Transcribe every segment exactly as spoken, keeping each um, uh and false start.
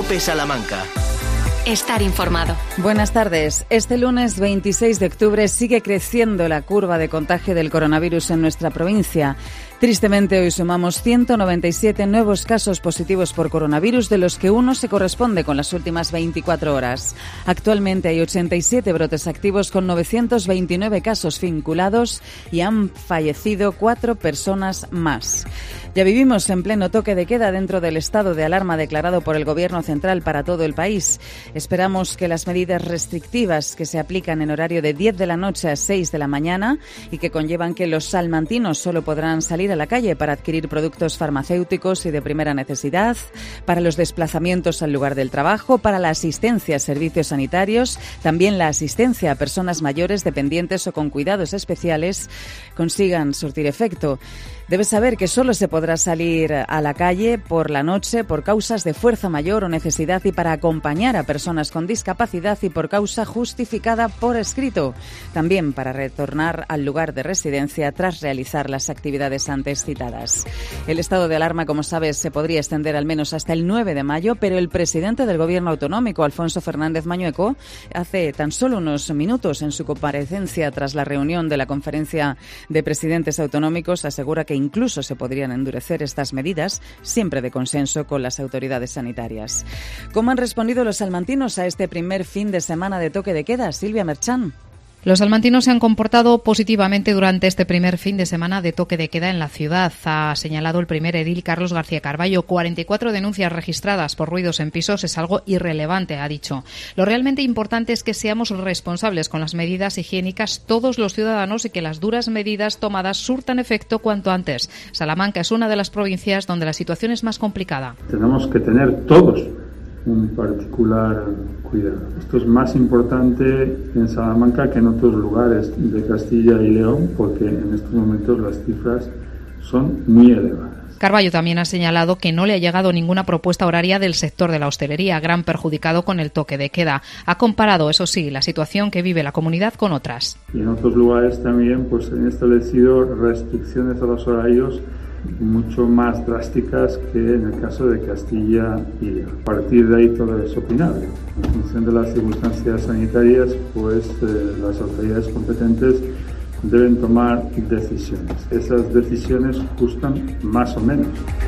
COPE Salamanca. Estar informado. Buenas tardes. Este lunes veintiséis de octubre sigue creciendo la curva de contagio del coronavirus en nuestra provincia. Tristemente, hoy sumamos ciento noventa y siete nuevos casos positivos por coronavirus, de los que uno se corresponde con las últimas veinticuatro horas. Actualmente hay ochenta y siete brotes activos con novecientos veintinueve casos vinculados y han fallecido cuatro personas más. Ya vivimos en pleno toque de queda dentro del estado de alarma declarado por el Gobierno central para todo el país. Esperamos que las medidas restrictivas que se aplican en horario de diez de la noche a seis de la mañana y que conllevan que los salmantinos solo podrán salir a la calle para adquirir productos farmacéuticos y de primera necesidad, para los desplazamientos al lugar del trabajo, para la asistencia a servicios sanitarios, también la asistencia a personas mayores, dependientes o con cuidados especiales, consigan surtir efecto. Debes saber que solo se podrá salir a la calle por la noche por causas de fuerza mayor o necesidad y para acompañar a personas con discapacidad y por causa justificada por escrito. También para retornar al lugar de residencia tras realizar las actividades antes citadas. El estado de alarma, como sabes, se podría extender al menos hasta el nueve de mayo, pero el presidente del Gobierno autonómico, Alfonso Fernández Mañueco, hace tan solo unos minutos en su comparecencia tras la reunión de la Conferencia de Presidentes Autonómicos, asegura que incluso se podrían endurecer estas medidas, siempre de consenso con las autoridades sanitarias. ¿Cómo han respondido los salmantinos a este primer fin de semana de toque de queda? Silvia Merchán. Los salmantinos se han comportado positivamente durante este primer fin de semana de toque de queda en la ciudad. Ha señalado el primer edil Carlos García Carballo. cuarenta y cuatro denuncias registradas por ruidos en pisos es algo irrelevante, ha dicho. Lo realmente importante es que seamos responsables con las medidas higiénicas todos los ciudadanos y que las duras medidas tomadas surtan efecto cuanto antes. Salamanca es una de las provincias donde la situación es más complicada. Tenemos que tener todos un particular cuidado. Esto es más importante en Salamanca que en otros lugares de Castilla y León, porque en estos momentos las cifras son muy elevadas. Carballo también ha señalado que no le ha llegado ninguna propuesta horaria del sector de la hostelería, gran perjudicado con el toque de queda. Ha comparado, eso sí, la situación que vive la comunidad con otras. Y en otros lugares también pues, se han establecido restricciones a los horarios mucho más drásticas que en el caso de Castilla y León. A partir de ahí todo es opinable. En función de las circunstancias sanitarias, pues eh, las autoridades competentes deben tomar decisiones. Esas decisiones gustan más o menos.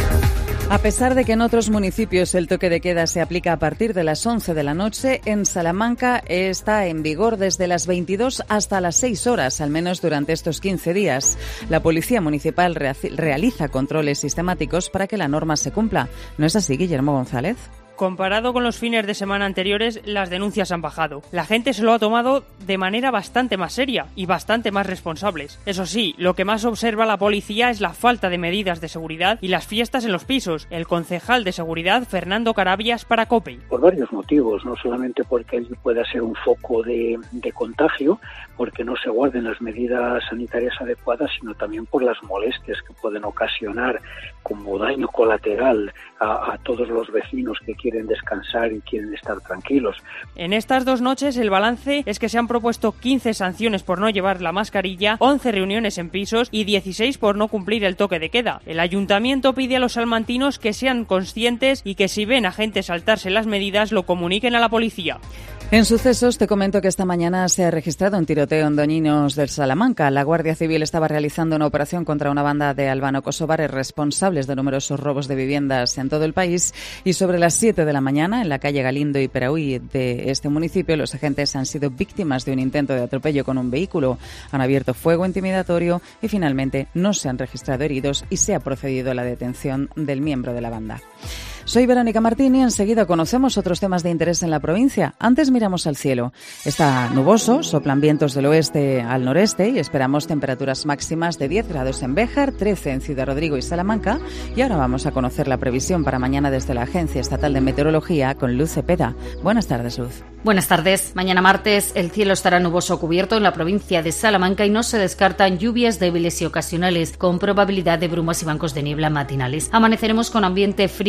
A pesar de que en otros municipios el toque de queda se aplica a partir de las once de la noche, en Salamanca está en vigor desde las veintidós hasta las seis horas, al menos durante estos quince días. La Policía Municipal realiza controles sistemáticos para que la norma se cumpla. ¿No es así, Guillermo González? Comparado con los fines de semana anteriores, las denuncias han bajado. La gente se lo ha tomado de manera bastante más seria y bastante más responsables. Eso sí, lo que más observa la policía es la falta de medidas de seguridad y las fiestas en los pisos. El concejal de seguridad, Fernando Carabias, para COPE. Por varios motivos, no solamente porque él pueda ser un foco de, de contagio, porque no se guarden las medidas sanitarias adecuadas, sino también por las molestias que pueden ocasionar como daño colateral a, a todos los vecinos que quieren descansar y quieren estar tranquilos. En estas dos noches el balance es que se han propuesto quince sanciones por no llevar la mascarilla, once reuniones en pisos y dieciséis por no cumplir el toque de queda. El ayuntamiento pide a los salmantinos que sean conscientes y que si ven a gente saltarse las medidas lo comuniquen a la policía. En sucesos te comento que esta mañana se ha registrado un tiroteo en Doñinos del Salamanca. La Guardia Civil estaba realizando una operación contra una banda de albano-kosovares responsables de numerosos robos de viviendas en todo el país y sobre las siete de la mañana en la calle Galindo y Peraúy de este municipio los agentes han sido víctimas de un intento de atropello con un vehículo. Han abierto fuego intimidatorio y finalmente no se han registrado heridos y se ha procedido a la detención del miembro de la banda. Soy Verónica Martín y enseguida conocemos otros temas de interés en la provincia. Antes miramos al cielo. Está nuboso, soplan vientos del oeste al noreste y esperamos temperaturas máximas de diez grados en Béjar, trece en Ciudad Rodrigo y Salamanca. Y ahora vamos a conocer la previsión para mañana desde la Agencia Estatal de Meteorología con Luz Cepeda. Buenas tardes, Luz. Buenas tardes. Mañana martes el cielo estará nuboso cubierto en la provincia de Salamanca y no se descartan lluvias débiles y ocasionales con probabilidad de brumas y bancos de niebla matinales. Amaneceremos con ambiente frío, mínimo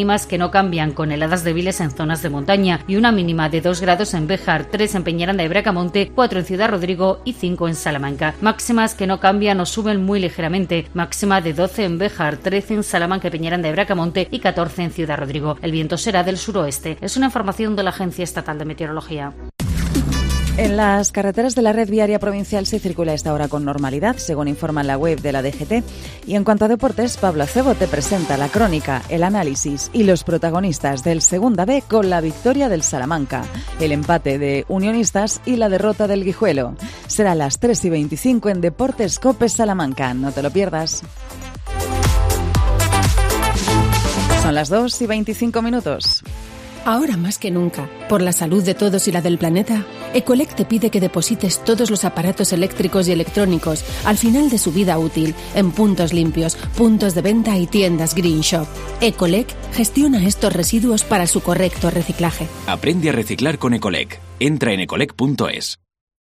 mínimas que no cambian, con heladas débiles en zonas de montaña y una mínima de dos grados en Béjar, tres en Peñaranda y Bracamonte, cuatro en Ciudad Rodrigo y cinco en Salamanca. Máximas que no cambian o suben muy ligeramente, máxima de doce en Béjar, trece en Salamanca, Peñaranda y Bracamonte y catorce en Ciudad Rodrigo. El viento será del suroeste. Es una información de la Agencia Estatal de Meteorología. En las carreteras de la red viaria provincial se circula a esta hora con normalidad, según informa en la web de la D G T. Y en cuanto a deportes, Pablo Acebo te presenta la crónica, el análisis y los protagonistas del Segunda B con la victoria del Salamanca, el empate de Unionistas y la derrota del Guijuelo. Será a las tres y veinticinco en Deportes Cope Salamanca. No te lo pierdas. Son las dos y veinticinco minutos. Ahora más que nunca, por la salud de todos y la del planeta, Ecolec te pide que deposites todos los aparatos eléctricos y electrónicos al final de su vida útil en puntos limpios, puntos de venta y tiendas Green Shop. Ecolec gestiona estos residuos para su correcto reciclaje. Aprende a reciclar con Ecolec. Entra en ecolec punto es.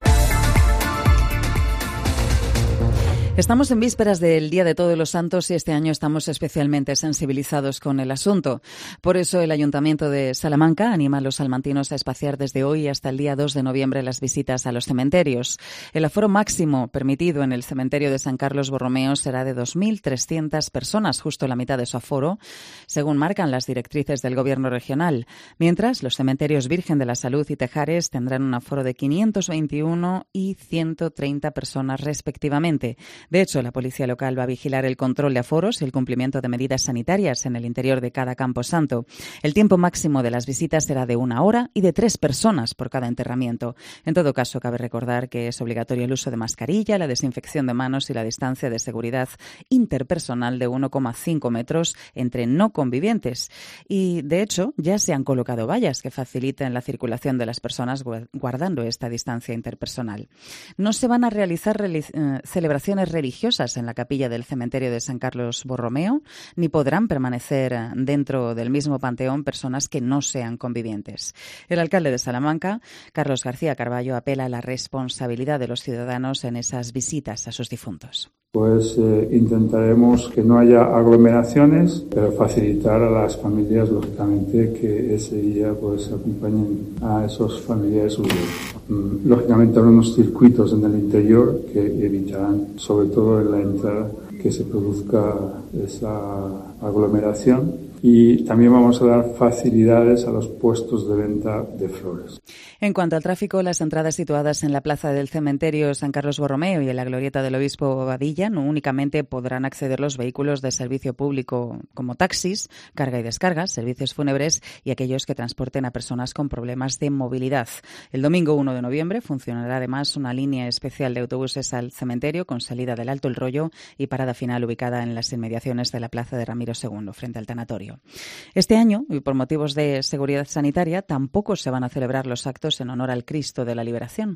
Estamos en vísperas del Día de Todos los Santos y este año estamos especialmente sensibilizados con el asunto. Por eso el Ayuntamiento de Salamanca anima a los salmantinos a espaciar desde hoy hasta el día dos de noviembre las visitas a los cementerios. El aforo máximo permitido en el cementerio de San Carlos Borromeo será de dos mil trescientas personas, justo la mitad de su aforo, según marcan las directrices del Gobierno regional. Mientras, los cementerios Virgen de la Salud y Tejares tendrán un aforo de quinientos veintiuno y ciento treinta personas respectivamente. De hecho, la policía local va a vigilar el control de aforos y el cumplimiento de medidas sanitarias en el interior de cada camposanto. El tiempo máximo de las visitas será de una hora y de tres personas por cada enterramiento. En todo caso, cabe recordar que es obligatorio el uso de mascarilla, la desinfección de manos y la distancia de seguridad interpersonal de uno coma cinco metros entre no convivientes. Y, de hecho, ya se han colocado vallas que faciliten la circulación de las personas guardando esta distancia interpersonal. No se van a realizar eh, celebraciones religiosas en la capilla del cementerio de San Carlos Borromeo, ni podrán permanecer dentro del mismo panteón personas que no sean convivientes. El alcalde de Salamanca, Carlos García Carballo, apela a la responsabilidad de los ciudadanos en esas visitas a sus difuntos. Pues eh, intentaremos que no haya aglomeraciones, pero facilitar a las familias, lógicamente, que ese día pues acompañen a esos familiares suyos. Mm, lógicamente habrá unos circuitos en el interior que evitarán, sobre todo en la entrada, que se produzca esa aglomeración. Y también vamos a dar facilidades a los puestos de venta de flores. En cuanto al tráfico, las entradas situadas en la plaza del cementerio San Carlos Borromeo y en la glorieta del Obispo Bobadilla no únicamente podrán acceder los vehículos de servicio público como taxis, carga y descarga, servicios fúnebres y aquellos que transporten a personas con problemas de movilidad. El domingo uno de noviembre funcionará además una línea especial de autobuses al cementerio con salida del Alto El Rollo y parada final ubicada en las inmediaciones de la plaza de Ramiro segundo, frente al tanatorio. Este año, y por motivos de seguridad sanitaria, tampoco se van a celebrar los actos en honor al Cristo de la Liberación.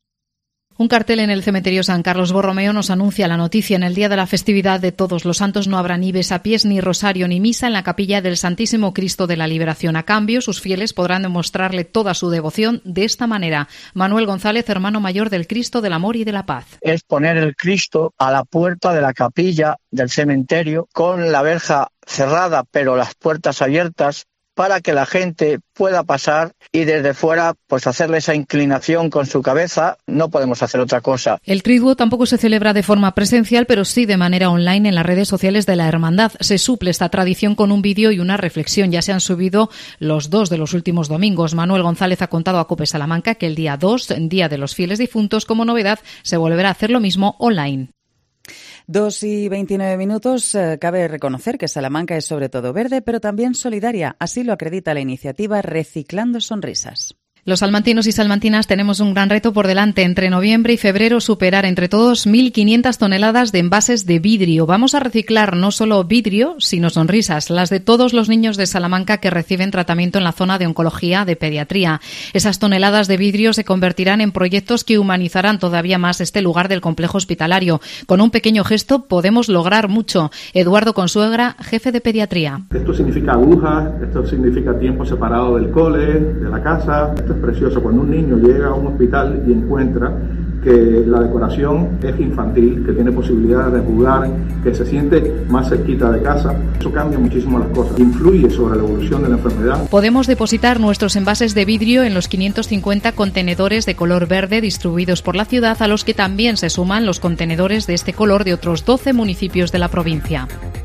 Un cartel en el cementerio San Carlos Borromeo nos anuncia la noticia. En el día de la festividad de Todos los Santos no habrá ni besapiés, ni rosario, ni misa en la capilla del Santísimo Cristo de la Liberación. A cambio, sus fieles podrán demostrarle toda su devoción de esta manera. Manuel González, hermano mayor del Cristo del Amor y de la Paz. Es poner el Cristo a la puerta de la capilla del cementerio con la verja cerrada, pero las puertas abiertas, para que la gente pueda pasar y desde fuera pues hacerle esa inclinación con su cabeza. No podemos hacer otra cosa. El triduo tampoco se celebra de forma presencial, pero sí de manera online en las redes sociales de la Hermandad. Se suple esta tradición con un vídeo y una reflexión. Ya se han subido los dos de los últimos domingos. Manuel González ha contado a COPE Salamanca que el día dos, Día de los Fieles Difuntos, como novedad, se volverá a hacer lo mismo online. Dos y veintinueve minutos. Eh, cabe reconocer que Salamanca es sobre todo verde, pero también solidaria. Así lo acredita la iniciativa Reciclando Sonrisas. Los salmantinos y salmantinas tenemos un gran reto por delante. Entre noviembre y febrero superar entre todos mil quinientas toneladas de envases de vidrio. Vamos a reciclar no solo vidrio, sino sonrisas, las de todos los niños de Salamanca que reciben tratamiento en la zona de oncología de pediatría. Esas toneladas de vidrio se convertirán en proyectos que humanizarán todavía más este lugar del complejo hospitalario. Con un pequeño gesto podemos lograr mucho. Eduardo Consuegra, jefe de pediatría. Esto significa agujas, esto significa tiempo separado del cole, de la casa. Esto es precioso cuando un niño llega a un hospital y encuentra que la decoración es infantil, que tiene posibilidades de jugar, que se siente más cerquita de casa. Eso cambia muchísimo las cosas, influye sobre la evolución de la enfermedad. Podemos depositar nuestros envases de vidrio en los quinientos cincuenta contenedores de color verde distribuidos por la ciudad, a los que también se suman los contenedores de este color de otros doce municipios de la provincia.